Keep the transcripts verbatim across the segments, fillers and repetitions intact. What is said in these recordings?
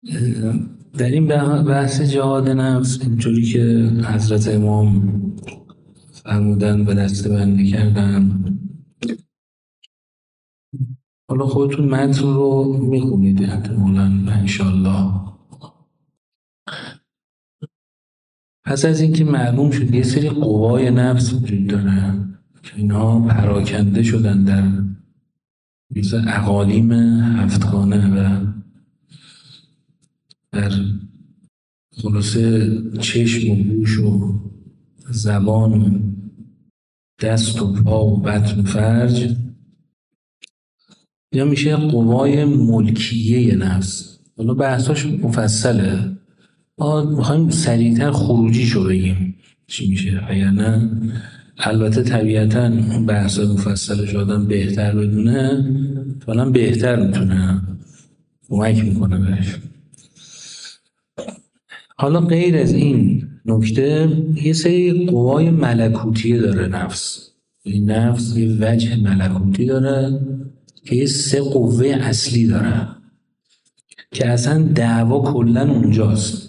در این بحث جهاد نفس اینطوری که حضرت امام فرمودن و دسته بندی کردن، حالا خودتون متن رو میخونید احتمالاً انشالله. پس از اینکه معلوم شد یه سری قوای نفس وجود داره که اینها پراکنده شدن در مثل اقالیم هفتگانه و در خلاصه چشم و گوش و زبان و دست و پا و بطن و فرج، یا میشه قوای ملکیه نفس. حالا بحثاش مفصله، ما میخوایم سریعتر خروجیشو بگیم چی میشه، اگر نه البته طبیعتا بحث مفصلش آدم بهتر بدونه فعلا بهتر میتونه کمک میکنه بهش. حالا غیر از این نکته یه سری قوای ملکوتیه داره نفس. این نفس یه وجه ملکوتی داره که یه سه قوه اصلی داره که اصلا دعوا کلن اونجاست.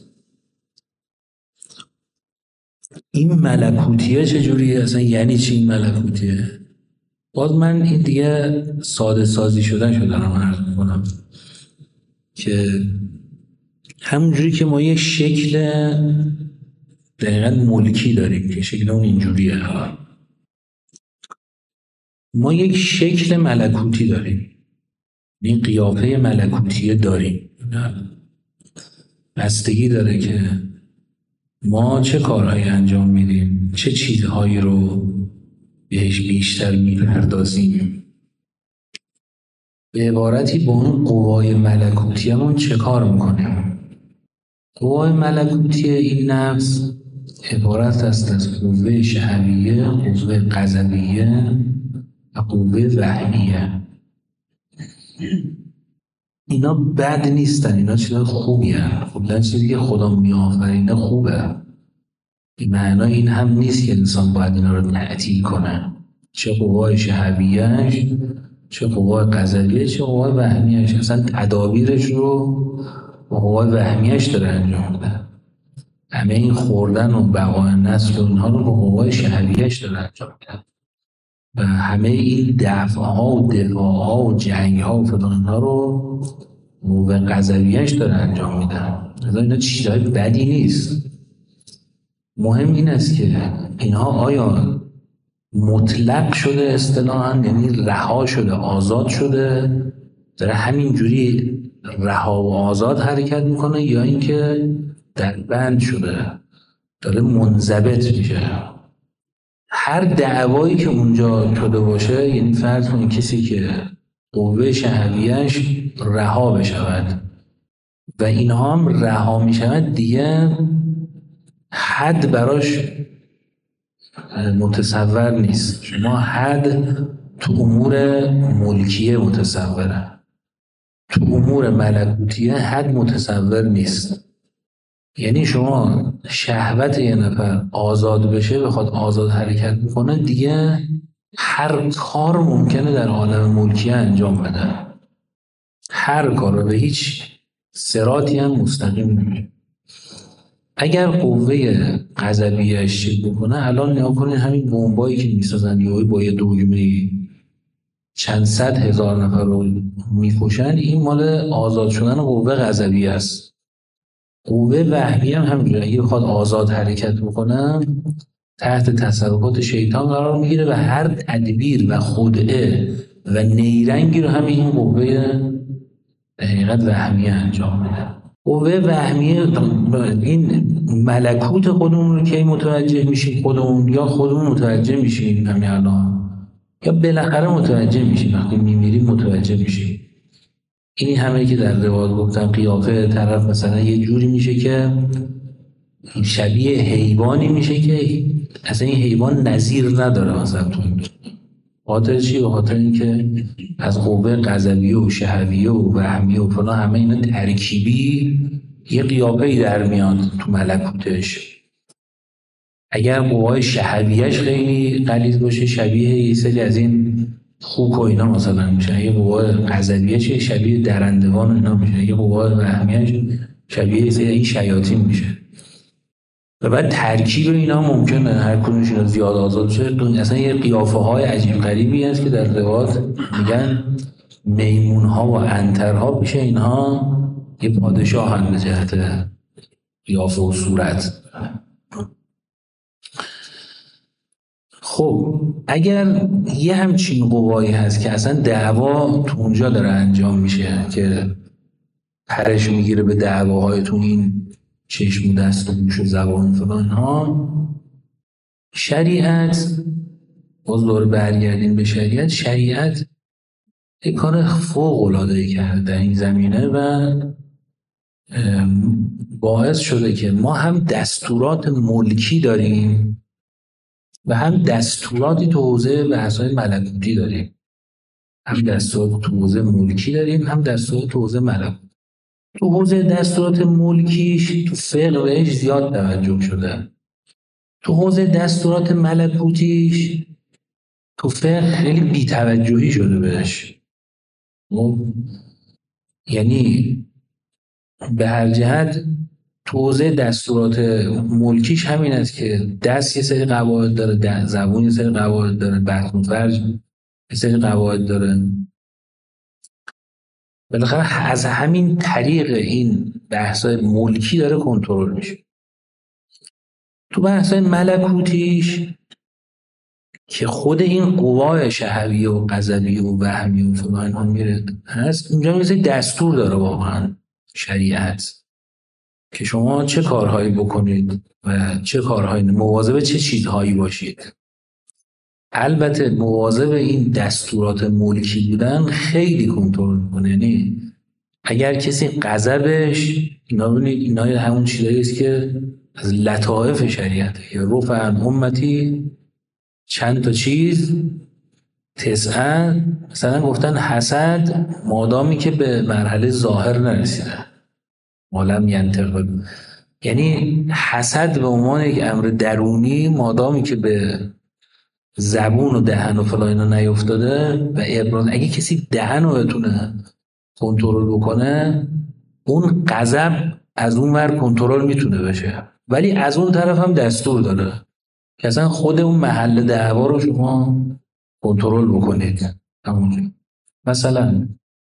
این ملکوتیه چجوریه؟ اصلا یعنی چی این ملکوتیه؟ باز من این دیگه ساده سازی شدن شدن رو عرض میکنم که همونجوری که ما یه شکل دقیقا ملکی داریم که شکل اون اینجوریه، ما یک شکل ملکوتی داریم، این قیافه ملکوتیه داریم. بستگی داره که ما چه کارهایی انجام میدیم، چه چیزهایی رو بهش بیشتر میپردازیم. به عبارتی با اون قوای ملکوتی همون چه کار میکنیم. قوای ملکوتی این نفس عبارت است از قوه شهویه، قوه غضبیه و قوه وهمیه. اینا بد نیستن، اینا چیزای خوبی هست. خودن چیزی که خدا میآفرینه خوبه. این معنی این هم نیست که انسان باید اینا رو تعطیل کنه، چه قوای شهویهش، چه قوای غضبیه، چه قوای وهمیهش. اصلا تدابیرش رو با قوای وهمیهش داره انجام میده. همه این خوردن و بقای نسل و اینها رو با قوای شهویهش داره انجام میده و همه این دفعها و دفاعها و جنگها و فلان اینها رو قوه غضبیهش داره انجام میده. از اینا چیزهای بدی نیست. مهم این است که اینها آیا مطلق شده اصطلاحاً، یعنی رها شده، آزاد شده، داره همینجوری رها و آزاد حرکت میکنه، یا اینکه در بند شده داره منضبط میشه. هر دعوایی که اونجا شده باشه، یعنی فرض کنید کسی که قوه شهویش رها بشود و اینها هم رها میشود، دیگه حد براش متصور نیست. شما حد تو امور ملکیه متصوره، تو امور ملکوتیه حد متصور نیست. یعنی شما شهوت یه نفر آزاد بشه، بخواد آزاد حرکت میکنه، دیگه هر کار ممکنه در عالم ملکیه انجام بده، هر کار رو، به هیچ صراطی هم مستقیم نمیشه. اگر قوه غضبیه‌اش چک بکنه، الان نگاه کنید همین بمبایی که میسازن یهو با یه دگمه‌ای چند صد هزار نفر رو میکشن، این مال آزاد شدن قوه غضبیه است. قوه وهمیه هم همینجوره، اگه بخواد آزاد حرکت بکنه تحت تصرفات شیطان قرار میگیره و هر تدبیر و خدعه و نیرنگی رو همین این قوه حقیقت وهمیه انجام میده. قوه وهمیه این ملکوت خودمون رو که متوجه میشیم خودمون، یا خودمون متوجه میشیم همین الان، یا بالاخره متوجه میشیم وقتی میمیریم متوجه میشیم. این همه که در روایات گفتم قیافه طرف مثلا یه جوری میشه که شبیه حیوانی میشه که اصلا این حیوان نظیر نداره. مثلا تو خاطر چی؟ به خاطر اینکه از قوه غضبیه و شهویه و وهمیه و فلان همه اینا ترکیبی یه قیافه‌ای در میاد تو ملکوتش. اگر قوای شهویهش خیلی غلیظ باشه، شبیه یه سری از این خوک و اینا مثلا میشن، یه قوای غضبیه شبیه درندگان و اینا میشه، یه قوای وهمیه شبیه این شیاطین میشه. و بعد ترکیب اینا ممکنه هر کدومش اینا زیاد آزاد شه. اصلا یه قیافه های عجیب غریبی هست که در روایات میگن میمون ها و انترها میشه اینها یه پادشاه هم به جهت قیافه و صورت. خب اگر یه همچین قوایی هست که اصلا دعوا تو اونجا داره انجام میشه که پرش میگیره به دعواهای تو این چشم و دست و گوش و زبان فلان ها، شریعت، باز دوباره برگردیم به شریعت، شریعت یک کار فوق العاده کرده در این زمینه و باعث شده که ما هم دستورات ملکی داریم و هم دستوراتی تو حوزه بحث‌های ملکوتی داریم. هم دستورات تو حوزه ملکی داریم، هم دستورات تو حوزه ملکوتی. تو حوزه دستورات ملکیش تو فقه بهش زیاد توجه شده. تو حوزه دستورات ملکوتیش تو فقه خیلی بی‌توجهی شده بهش. یعنی به هر جهت تو حوزه دستورات ملکیش همین است که دست یه سری قواعد داره، زبون یه سری قواعد داره، بطن و فرج یه سری قواعد داره. بالاخره از همین طریق این بحث‌های ملکی داره کنترل میشه. تو بحث‌های ملکوتیش که خود این قوای شهوی و غضبی و وهمی و فلان ها میره هست، اونجا میشه دستور داره واقعا شریعت که شما چه کارهایی بکنید و چه کارهایی، مواظب چه چیزهایی باشید. البته مواظب این دستورات ملکی بودن خیلی کنترل میکنه. یعنی اگر کسی غضبش، اینا ببینید اینا همون چیزایی است که از لطائف شریعته که رفع عن امتی چند تا چیز تسعه، مثلا گفتن حسد مادامی که به مرحله ظاهر نرسیده، معلم ینطق، یعنی حسد به عنوان یک امر درونی مادامی که به زبون و دهن و فلان اینا نیفتاده و ابراز، اگه کسی دهن رو بتونه کنترل بکنه اون غضب از اون ور کنترل میتونه بشه، ولی از اون طرف هم دستور داره که اصلا خود اون محل دعوا رو شما کنترل بکنید. همونجا مثلا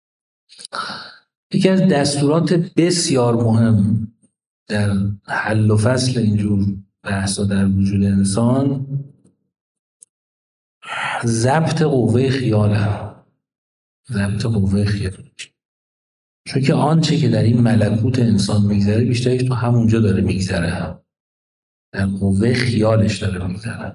یکی از دستورات بسیار مهم در حل و فصل اینجور بحثا در وجود انسان ضبط قوه خیاله. ضبط قوه خیال، چون که آنچه که در این ملکوت انسان میگذره بیشترش تو همونجا داره میگذره، در قوه خیالش داره میگذره.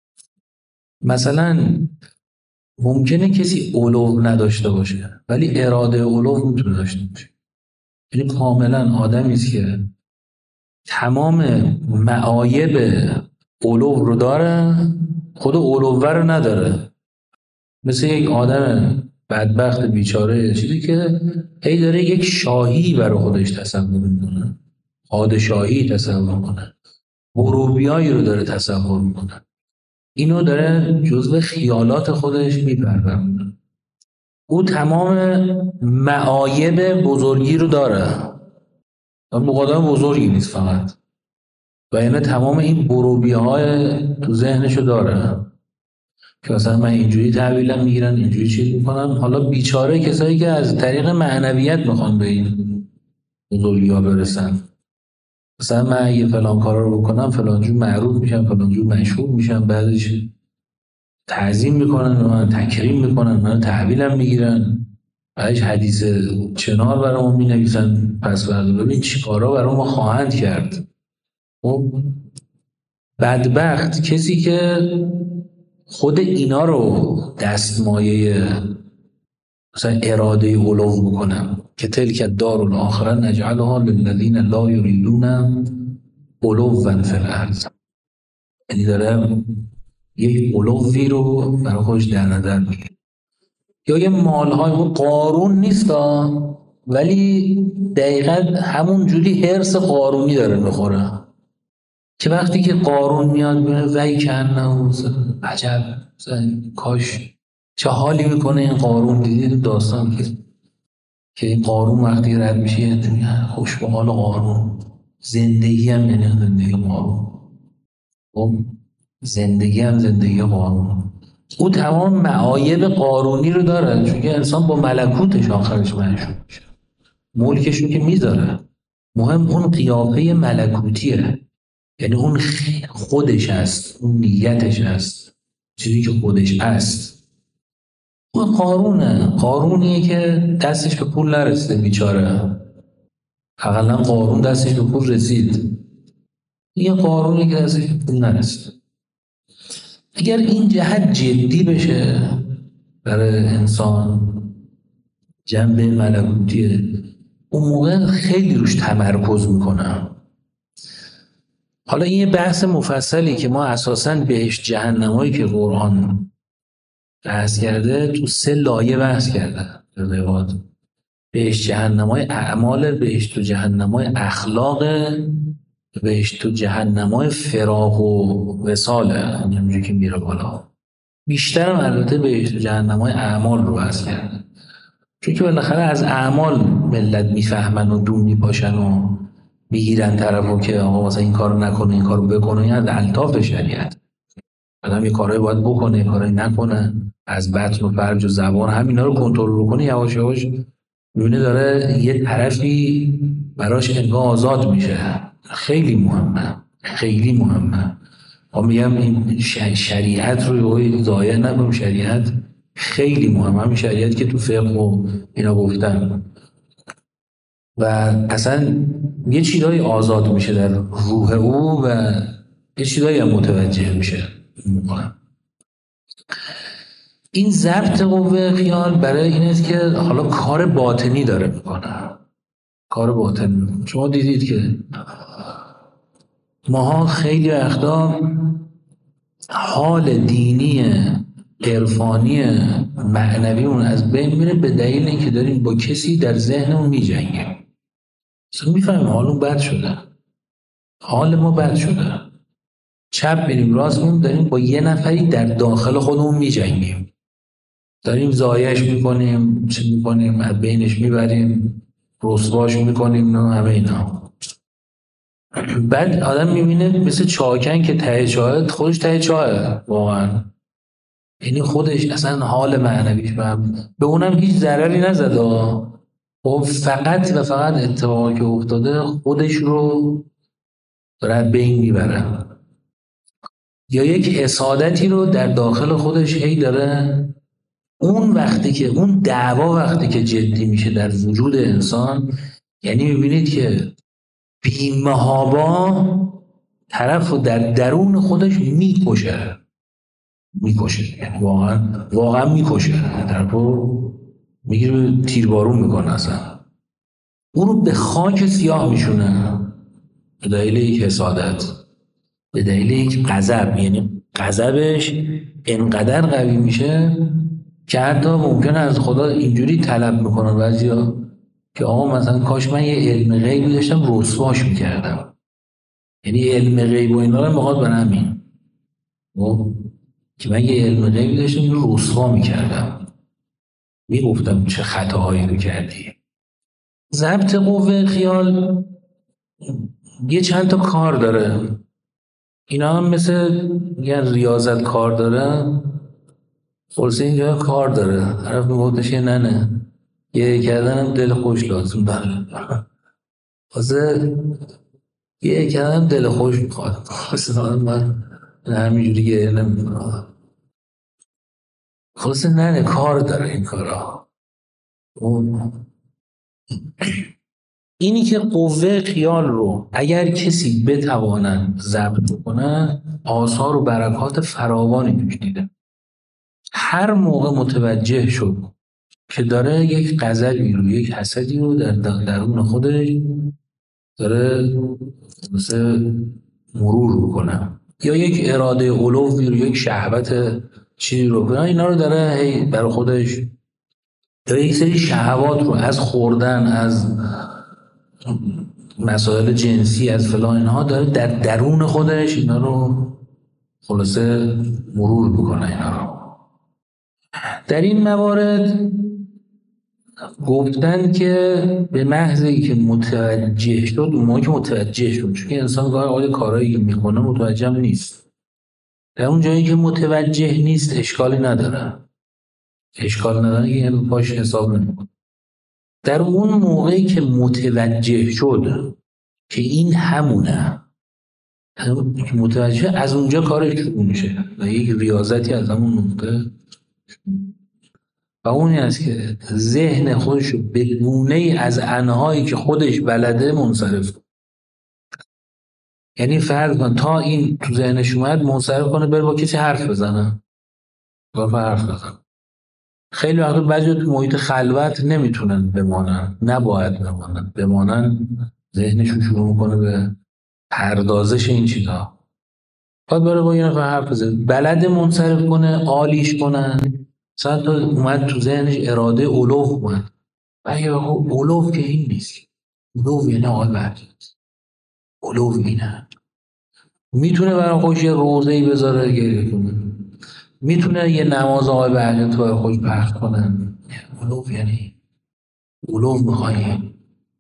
مثلا ممکنه کسی علو نداشته باشه ولی اراده علو میتونه داشته باشه. یعنی کاملا آدمی است که تمام معایب علو رو داره، خود علو رو نداره. مثل یک آدم بدبخت بیچاره چیزی که هی داره یک شاهی برای خودش تصور میکنه، پادشاهی تصور میکنه، غروبیایی رو داره تصور میکنه، اینو داره جزو خیالات خودش میپرورونه. او تمام معایب بزرگی رو داره، مقادم بزرگی نیست فقط، و یعنی تمام این بروبی های تو ذهنشو داره که مثلا من اینجوری تحویلم میگیرن، اینجوری چیز میکنن. حالا بیچاره کسایی که از طریق معنویت میخوان به این بزرگی ها برسن، مثلا من اگه فلان کارا رو بکنم فلان جور معروف میشم، فلان جور مشهور میشم، بعدش تعظیم میکنن و من تکریم میکنن، من تحویلم میگیرن، بعدش حدیث چنار برامون مینویسن، پس فردا ببین چی کارا برام ما خواهند کرد. خب بدبخت کسی که خود اینا رو دستمایه مثلا اراده علو بکنم که تلک الدار الاخره نجعلها للذین لا یریدون علوا فی الارض، یعنی داره یک علوی رو برای خودش در نظر میگیره. یا یه مالهای اون قارون نیست ولی دقیقا همون جوری حرص قارونی داره میخوره که وقتی که قارون میاد بینه وی کنه عجب کاش چه حالی میکنه این قارون. دیدید داستان که که این قارون وقتی رد میشه خوش به حال قارون. زندگی هم یعنی زندگی قارون. خب زندگی هم زندگی قارون. او تمام معایب قارونی رو داره، چون که انسان با ملکوتش آخرش مشروع میشه، ملکش رو که میذاره. مهم اون قیافه ملکوتیه، یعنی اون خودش هست، اون نیتش هست، چیزی که خودش هست. اون قارونه، قارونیه که دستش به پول نرسیده بیچاره. اقلا قارون دستش به پول رسید، یه قارونی که دستش به پول نرسیده. اگر این جهت جدی بشه برای انسان، جنبه ملکوتیه، اون موقع خیلی روش تمرکز میکنه. حالا این یه بحث مفصلی که ما اساساً بهشت جهنمایی که قرآن بحث کرده تو سه لایه بحث کرده. بهشت جهنمای اعمال، بهشت و جهنمای اخلاق، بهشت و جهنمای فراق و وصاله. همینجوری که میره بالا بیشتر هم البته بهشت و جهنمای اعمال رو بحث کرده، چون که بالاخره از اعمال ملت میفهمن و دون میپاشن و میگیرن طرفو که آقا مثلا این کارو نکنه، این کارو بکنه. این از الطاف شریعت. آدم یه کارایی باید بکنه، یه کارایی نکنه، از بطن و فرج و زبان همینا رو کنترل بکنه. یواش یواش میبینه داره یه طرفی براش انگار آزاد میشه. خیلی مهمه، خیلی مهمه. ما میگم این شریعت رو ضایع نکنیم. شریعت خیلی مهمه، همین شریعت که تو فقه و اینا گفتن. و اصلا یه چیزایی آزاد میشه در روح او و یه چیزایی هم متوجه میشه. این ضبط قوه خیال برای این است که حالا کار باطنی داره میکنه. کار باطنی شما دیدید که ماها خیلی وقتا حال دینی عرفانی معنویمون از بین میره به دلیل اینکه داریم با کسی در ذهنمون میجنگیم. اصلا میفهمیم حالمون بد شده، حال ما بد شده، چپ میریم راست میریم، داریم با یه نفری در داخل خودمون میجنگیم، داریم ضایعش میکنیم، چه میکنیم، از بینش میبریم، رسواش میکنیم، نه همه اینا. بعد آدم میبینه مثل چاکن که ته چاه خودش ته چاهه واقعا، یعنی خودش اصلا حال معنویش به اونم هیچ ضرری نزده و فقط و فقط اتفاقی که افتاده خودش رو داره بین میبره، یا یک حسادتی رو در داخل خودش هی داره. اون وقتی که اون دعوا وقتی که جدی میشه در وجود انسان، یعنی میبینید که بی‌محابا طرف رو در درون خودش میکشه میکشه یعنی واقعا واقعا میکشه، طرف رو میگیره تیربارون میکنه، اصلا اون رو به خاک سیاه میشونه به دلیل یک حسادت، به دلیل یک غضب. یعنی غضبش انقدر قوی میشه که حتی ممکنه از خدا اینجوری طلب میکنن بعضیا که آقا مثلا کاش من یه علم غیبی داشتم رسواش میکردم. یعنی علم غیب و اینا رو میخواد برای همین که من یه علم غیبی داشتم اینو رسوا میکردم، میگفتم چه خطاهایی رو کردی. ضبط قوه خیال یه چند تا کار داره. اینا هم مثل میگن ریاضت کار داره، خلاصه اینجا کار داره. طرف میگفتش نه نه یه کردنم دل خوش لازم داره، خلاصه یه کردنم دل خوش میخواد، خلاصه من همینجوری گریه نمیکنم، خلاصه نه نه کار داره این کارا. اینی که قوه خیال رو اگر کسی بتواند ضبط کنه، آثار و برکات فراوانی توش دیده. هر موقع متوجه شد که داره یک غضبی رو، یک حسدی رو در درون خودش داره مثل مرور بکنه، یا یک اراده علوی رو، یک شهوت چیزی رو کنه، اینا رو داره هی برای خودش، یا یک سری شهوات رو از خوردن، از مسائل جنسی، از فلان اینها داره در درون خودش اینا رو خلاصه مرور بکنه. اینا رو در این موارد گفتن که به محض اینکه متوجه شد، اون موقع که متوجه شد، چون انسان گاهی اوقات کارایی که میکنه متوجه نیست، در اون جایی که متوجه نیست اشکالی نداره، اشکال نداره که باش حساب نمیکنه. در اون موقعی که متوجه شد که این همونه، متوجه، از اونجا کارش شروع میشه و یک ریاضتی از همون نقطه، و اونی است که ذهن خودش رو به گونه‌ای از انهایی که خودش بلده منصرف کنه. یعنی فرض کن تا این تو ذهنش اومد منصرف کنه بره با کسی حرف بزنه، با حرف بزنه. خیلی وقت بعضی تو محیط خلوت نمیتونن بمانن، نباید بمانن، بمانن ذهنشون شروع میکنه به پردازش این چیزها. باید بره با یه نفر حرف بزنه، بلد منصرف کنه، عالیش کنن. مثلا تو اومد تو ذهنش اراده اولوف اومد، بگه اولوف که این نیست، اولوف یعنی آقای وحدت، اولوف اینه. میتونه برای خودش یه روزه‌ای بذاره گریه کنه، میتونه یه نماز آقای وحدت برای خودش پخش کنه. اولوف یعنی اولوف میخوایی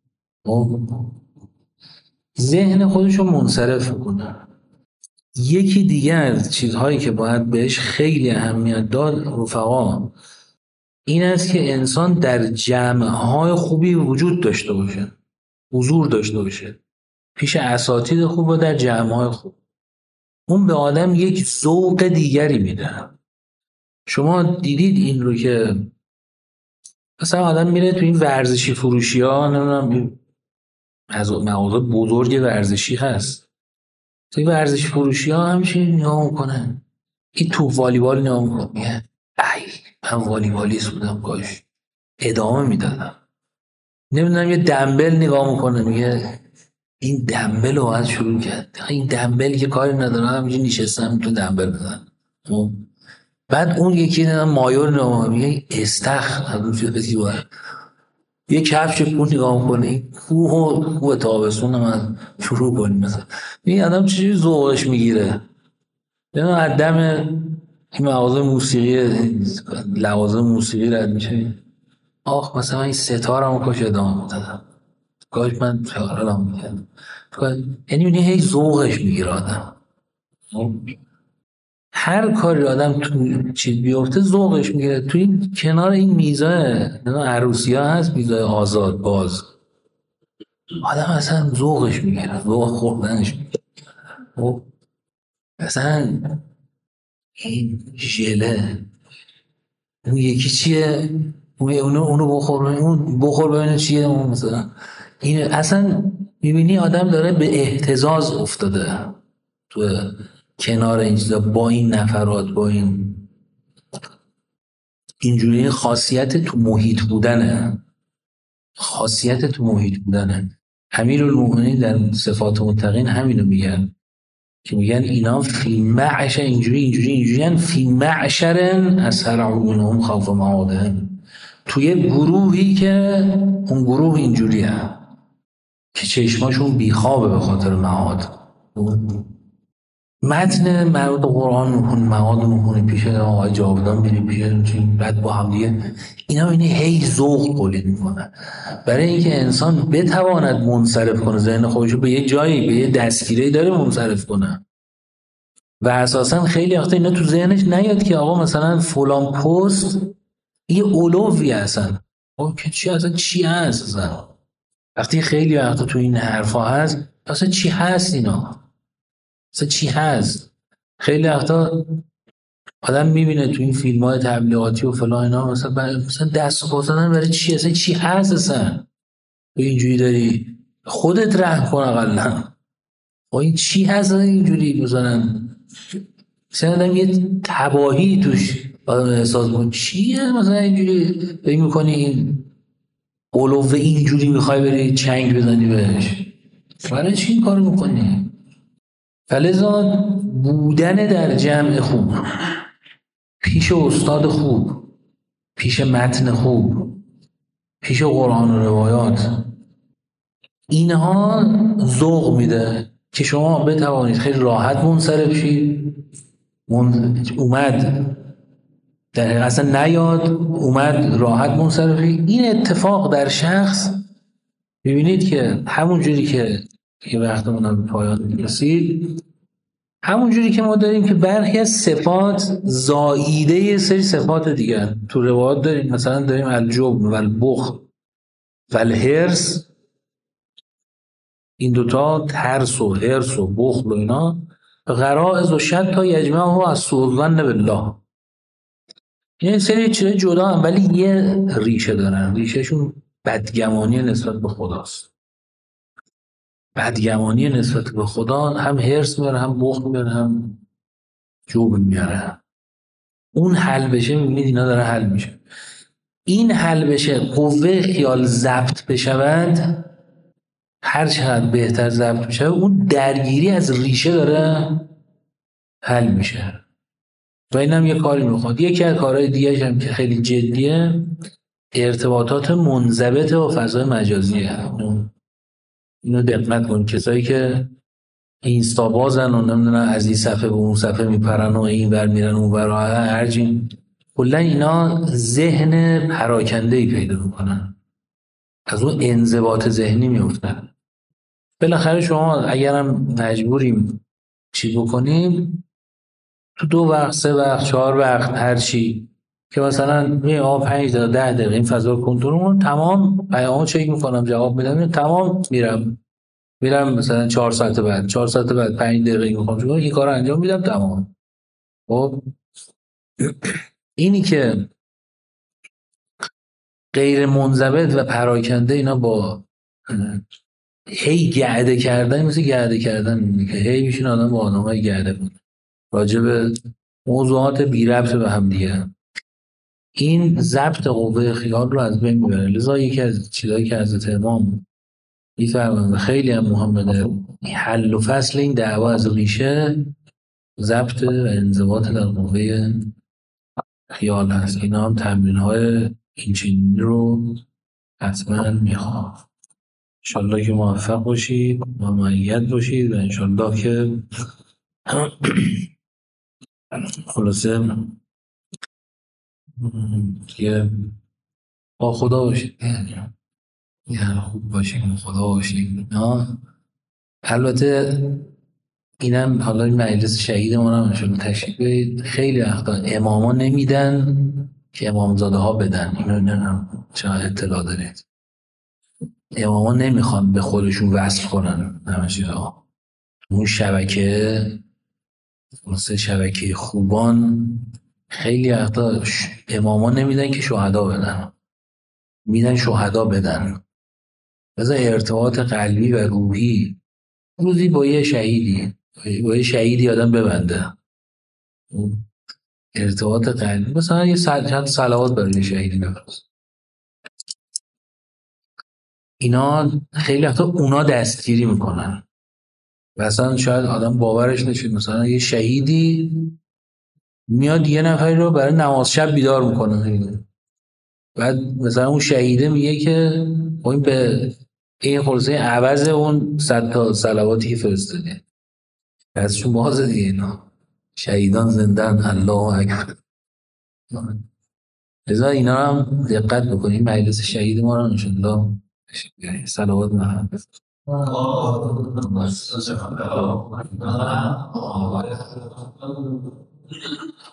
ذهن خودش رو منصرف کنه. یکی دیگه از چیزهایی که باید بهش خیلی اهمیت داد رفقا، این است که انسان در جمع‌های خوبی وجود داشته باشه، حضور داشته باشه، پیش اساتید خوب و در جمع‌های خوب. اون به آدم یک ذوق دیگری میده. شما دیدید این رو که مثلا آدم میره تو این ورزشی فروشی ها، نمیدونم از مغازه بزرگ ورزشی هست، توی ورزشی فروشی ها همچین نگاه میکنن، این تو والیبال نگاه میکنن، میگه ای من والیبالیست بودم کاش ادامه میدادم. نمیدونم یه دنبل نگاه میکنه، میگه این دنبل رو باید شروع کرد، این دنبل که کاری نداره همینجوری نشستم تو دنبل بزن. بعد اون یکی مایور نگاه میگه استخ یه کفش پول نگاه کنه، این کوه و کوه تابستون من شروع کنیم. مثلا این آدم چجوری ذوقش میگیره؟ یعنی عدم این مغازه موسیقی، لوازم موسیقی رد میشه، آخ مثلا این ستارم رو کاش ادامه میدادم، کاش من شعرالم میکردم. یعنی اونی هی ذوقش میگیره آدم. هر کاری آدم تو چیز بیفته ذوقش میگیره. تو این کنار این میزای عروسی ها هست، میزای آزاد باز، آدم اصلا ذوقش میگیره، ذوق خوردنش میگیره. خب مثلا این ژله، اون یکی چیه، اونو اونو بخور، اون بخور ببینه چیه، اون مثلا این اصلا میبینی آدم داره به اهتزاز افتاده تو کنار این چیزا، با این نفرات، با این اینجوری خاصیت تو محیط بودنه، خاصیت تو محیط بودنه. امیرالمومنین در صفات متقین همینو میگن که میگن اینا فی معشر، اینجوری اینجوری اینجوری فی معشرن اسرعونهم خوف معادهم، توی گروهی که اون گروه اینجوری هست که چشماشون بیخوابه به خاطر معاد. متن مربوط قرآن میخونی، معاد میخونی، پیش آقای جاودان میری، پیش بعد با هم دیگه اینا اینه هی ذوق تولید میکنن برای اینکه انسان بتواند منصرف کنه ذهن خودشو به یه جایی، به یه دستگیری داره منصرف کنه. و اساسا خیلی وقتا اینا تو ذهنش نیاد که آقا مثلا فلان پست یه اولوی هستن، آقا که چی اصلا چی هست اصلا. وقتی خیلی وقتا تو این حرفا هست اصلا چی هست اینا، اصلا چی هست. خیلی وقتا آدم میبینه تو این فیلم های تبلیغاتی و فلان اینا مثلا مثلا دست خوردن برای چی، اصلا چی هست اصلا. تو اینجوری داری خودت رحم کن اقلا، این چی هست اینجوری مثلا مثلا آدم یه تباهی توش آدم احساس کن چیه مثلا اینجوری فکر میکنی این اولوه اینجوری میخوای بری چنگ بزنی بهش، برای چی این کارو میکنی؟ فلذا بودن در جمع خوب، پیش استاد خوب، پیش متن خوب، پیش قرآن و روایات، اینها ذوق میده که شما بتوانید خیلی راحت منصرف شید. اومد در اصلا نیاد اومد راحت منصرفی. این اتفاق در شخص ببینید که همون جوری که یه وقتمون هم به پایان رسید، همون جوری که ما داریم که برخی از صفات زائیده یه سری صفات دیگر تو روایات داریم، مثلا داریم الجبن و البخل و الحرص، این دوتا ترس و حرص و بخل و اینا غرائز و شد تا یجمعه از سوء الظن بالله، این سری چیزای جدا هم ولی یه ریشه دارن، ریشهشون بدگمانی نسبت به خداست. بدگمانی نسبت به خدا هم حرص میاره، هم بخل میاره، هم جبن میاره. اون حل بشه میبینید اینا داره حل میشه. این حل بشه، قوه خیال ضبط بشود، هر چقدر بهتر ضبط بشه اون درگیری از ریشه داره حل میشه و اینم یه کاری میخواد. یکی از کارهای دیگه هم که خیلی جدیه ارتباطات منضبط و فضای مجازیه. اینو دقت کن، کسایی که اینستا بازن و نمیدونن از این صفحه به اون صفحه میپرن و این ور میرن اون ور هرچی، کلا اینا ذهن پراکنده‌ای پیدا میکنن، از اون انضباط ذهنی میفتن. بالاخره شما اگرم مجبوریم چی بکنیم، تو دو وقت، سه وقت، چهار وقت، هر چی که مثلا می آ پنج دقیقه ده دقیقه این فضا رو کنترل، تمام پیامو چک میکنم، جواب میدم، تمام میرم میرم مثلا چهار ساعت بعد چهار ساعت بعد پنج دقیقه میخوام چون این کارو انجام میدم تمام. خب اینی که غیر منضبط و پراکنده، اینا با هی گعده کردن، مثل گعده کردن که هی میشین آدم با آدمای گعده کنه راجع به موضوعات بی ربط به هم دیگه، این ضبط قوه خیال رو از بین میبره. لذا یکی از چیزایی که حضرت امام میفرمایند خیلی هم مهمه، حل و فصل این دعوا از ریشه ضبط و انضباط در قوه خیال هست. اینا هم تمرین های این چنینی رو حتما میخوام. انشالله که موفق باشید و مؤید باشید و انشالله که خلاصه که با خدا باشید، یعنی خوب باشید با خدا باشید. البته اینم حالا این مجلس شهید ما هم انشالله تشریف برید، خیلی وقتا اماما نمیدن که امامزاده ها بدن، اینو نمیدونم چه اطلاع دارید، اماما نمیخوان به خودشون وصل کنن همه چیزها. اون شبکه مثل شبکه خوبان خیلی وقتا اماما نمیدن که شهدا بدن، میدن شهدا بدن. مثلا ارتباط قلبی و روحی روزی با یه شهیدی با یه شهیدی آدم ببنده، ارتباط قلبی، مثلا یه چند صلوات برای شهیدی بفرست. اینا خیلی وقتا اونا دستگیری میکنن. مثلا شاید آدم باورش نشه، مثلا یه شهیدی میاد یه نفری رو برای نماز شب بیدار میکنه، بعد مثلا اون شهیده میگه که این به این خلاصه عوض اون صد تا صلواتی که فرستاده دستشون بازه دیگه. اینا شهیدان زندن، الله اکبر. لذا اینا هم دقت بکنیم، مجلس شهید ما رو انشالله صلوات محمد